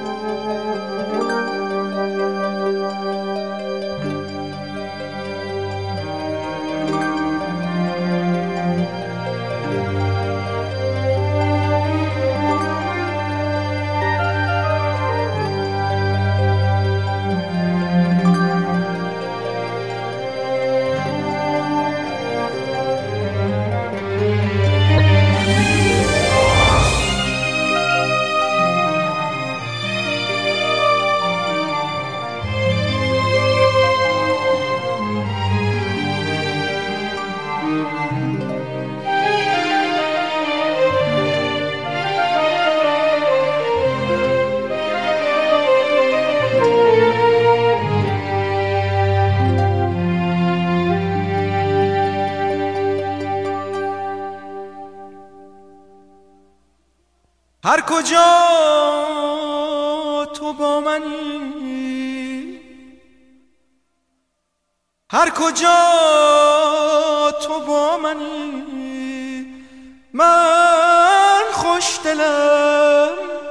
هر کجا تو با منی، هر کجا تو با منی، من خوش دلم.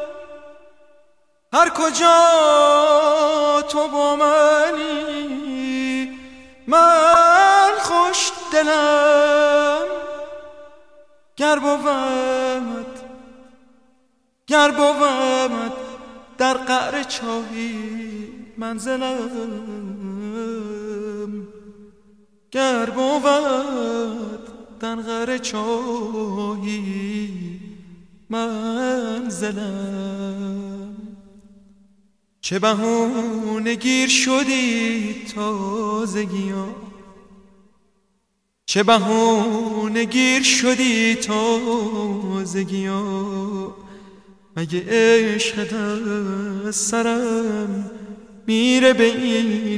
هر کجا تو با منی، من خوش دلم. گر بود در قعر چاهی منزلم، گر بود در قعر چاهی منزلم. چه بهونه گیر شدی تازگیا، چه بهونه گیر شدی تازگیا، مگه عشق در سرم میره به این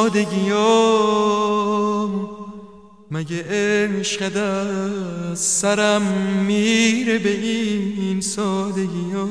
سادگیا، مگه عشق در سرم میره به این سادگیا.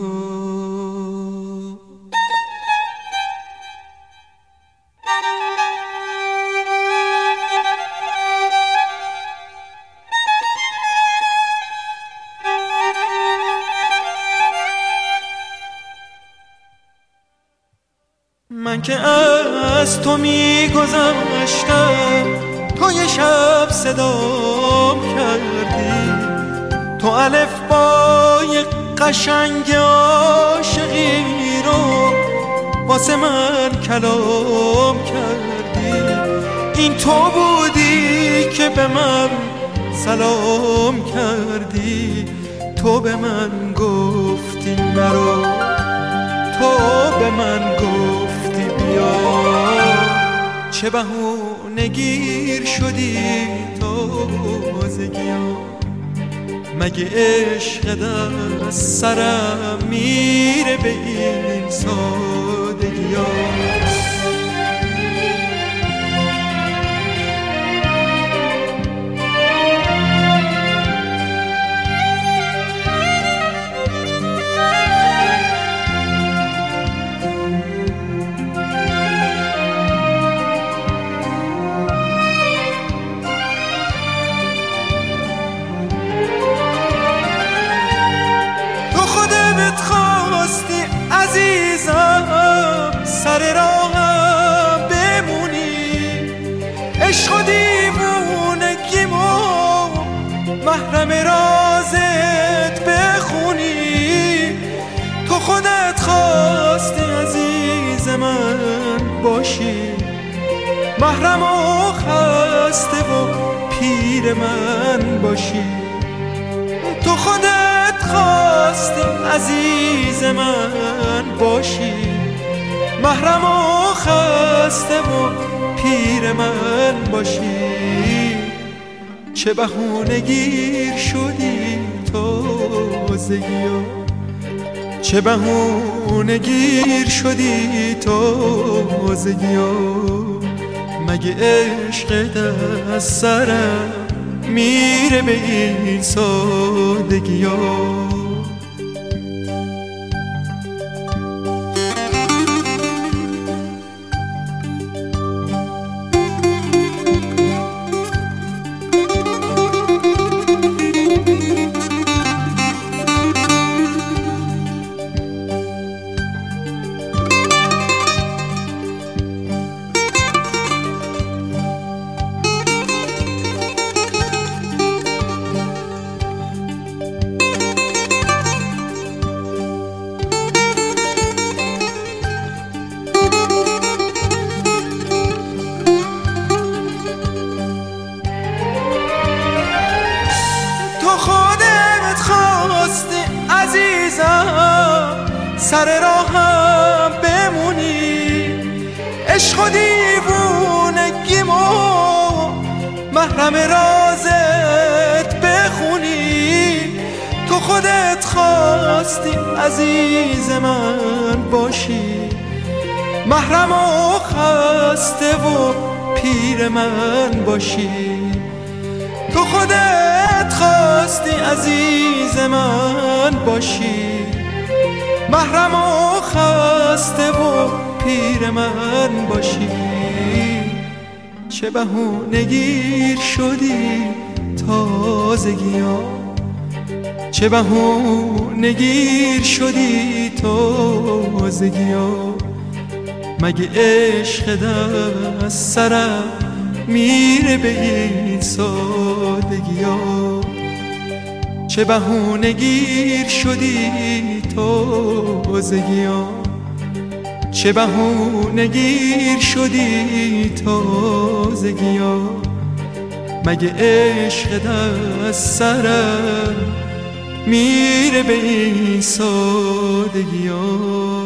من که از تو میگذشتم، تو یه شب صدام کردی، تو الفبای قشنگ عاشقی رو واسه من کلام کردی. این تو بودی که به من سلام کردی، تو به من گفتی نرو، تو به من گفتی بیا. چه بهونه گیر شدی تازگیا، مگه عشق در سرم میره به این سادگیا. عزیزم سر راهم بمونی، عشق و دیوونگیمو محرم رازت بخونی. تو خودت خواستی عزیز من باشی، محرم و خسته و پیر من باشی. تو خودت خواستی عزیز من باشی، محرم و خسته و پیر من باشی. چه بهونه گیر شدی تازگیا، چه بهونه گیر شدی تازگیا، مگه عشق در سرم میره به این سادگیا. سر راهم بمونی، عشق و دیوونگیمو محرم رازت بخونی. تو خودت خواستی عزیز من باشی، محرم و خسته و پیر من باشی. تو خودت خواستی عزیز من باشی، محرم و خسته و پیر من باشی. چه بهونه گیر شدی تازگیا، چه بهونه گیر شدی تازگیا. مگه عشق دست سرم میره به این سادگیا. چه بهونه گیر شدی تازگیا، چه بهونه گیر شدی تازگیا. مگه عشق دست سرم میره به این سادگیا.